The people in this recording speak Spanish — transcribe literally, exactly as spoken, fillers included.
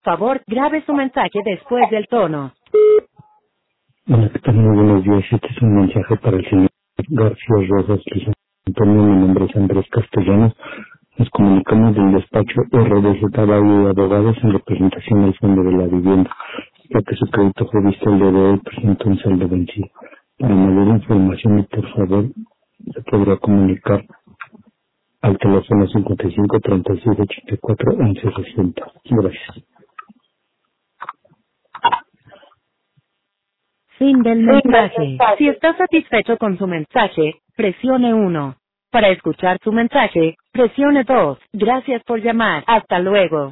Favor, grabe su mensaje después del tono. Hola, ¿qué tal? Muy buenos días. Este es un mensaje para el señor García Rosas Luis Antonio. Mi nombre es Andrés Castellanos. Nos comunicamos del despacho R D Z Valle de Abogados en representación del Fondo de la Vivienda, ya que su crédito fue visto el día de hoy, presenta un saldo vencido. Para mayor información y por favor, se podrá comunicar al teléfono cincuenta y cinco, treinta y seis, ochenta y cuatro, once sesenta. Gracias. Fin del Sí, del mensaje. Si mensaje. está satisfecho con su mensaje, presione uno. Para escuchar su mensaje, presione dos. Gracias por llamar. Hasta luego.